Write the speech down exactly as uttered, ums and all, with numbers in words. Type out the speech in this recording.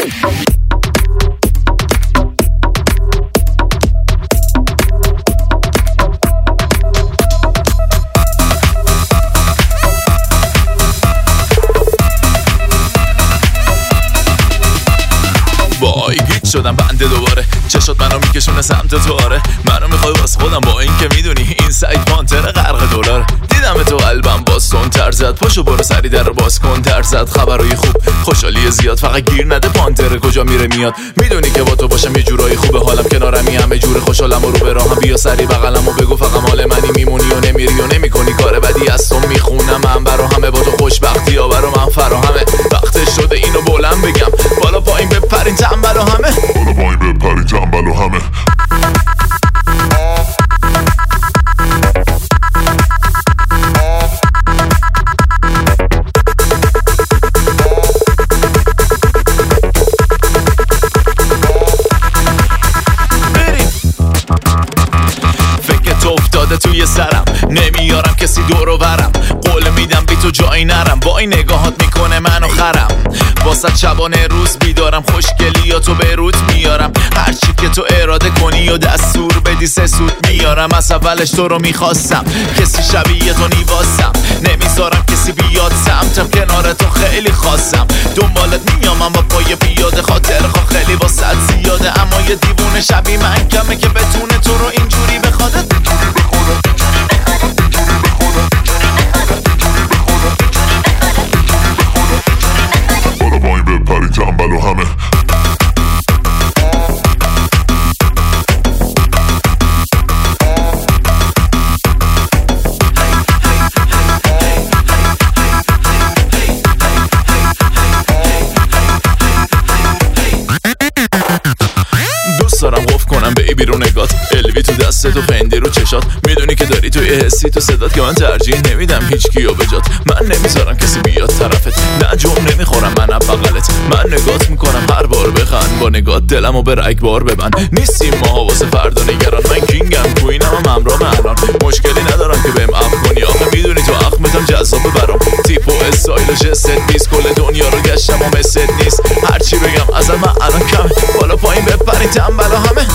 وای گیت شدم بنده دوباره، چشات منو میکشونه سمت تو. آره منو میخوای واس خودم، با این که میدونی این سایت پانتر غرق دلار. دیدم تو قلبم باز تون تر زد، پاشو برو سری در باز کن تر زد. خبرای خوب خوشحالی زیاد، فقط گیر نده پانتر کجا میره میاد. میدونی که با تو باشم یه جورایی خوبه، حالم کنارمی همه جور خوشحالم و رو به راهم. بیا سری بغلم و بگو فقط مال منی، میمونی و نمیری و نمیکنی کار بدی از تو. میخونم من برا همه، با تو خوشبختی ها برا من فراهمه. وقتش شده اینو بلند بگم، بالا پایین بپرین تنبل و همه، بالا پایین بپرین تنبل و همه. افتاده توی سرم، نمیارم کسی دورو برم. قول میدم بی تو جایی نرم، با این نگاهات میکنه منو خرم. واسه شبانه روز بیدارم، خوشگلی یا تو به رود میارم. هرچی که تو اراده کنی و دستور بدی سه سود میارم. از اولش تو رو میخواستم، کسی شبیه تو نیواسم. نمیذارم کسی بیاد سمتم، کنار تو خیلی خواستم. دنبالت میامم با پای پیاده، خاطر خواه خیلی با صد زیاده. اما یه دیوونه شبی من کمه که بتونه تو رو اینجوری بخوادت. بالا پایین بپرین تنبل و همه. دوست دارم قف کنم بیبی رو نگات، الوی تو دستت و پندی رو چشات. میدونی که داری توی حسی تو صدات که من ترجیح نمیدم هیچ کیو بجات. من نمیذارم کسی بیاد طرفت، نه جوم نمیخورم من اب بغلت. من نگات میکنم هر بار بخند، با نگات دلمو به رگبار ببند. نیستیم ما واسه فردا نگران، من کینگم کوینم هم همراه الان. مشکلی ندارم که بهم اپ کنی، آخه میدونی تو اخمتم جذابه برام. تیپ و استایل و جست نیست، کل دنیا رو گشتم و مثل نیست. هرچی بگم ازت من الان کمه، بالا پایین بپرین تنبل و همه.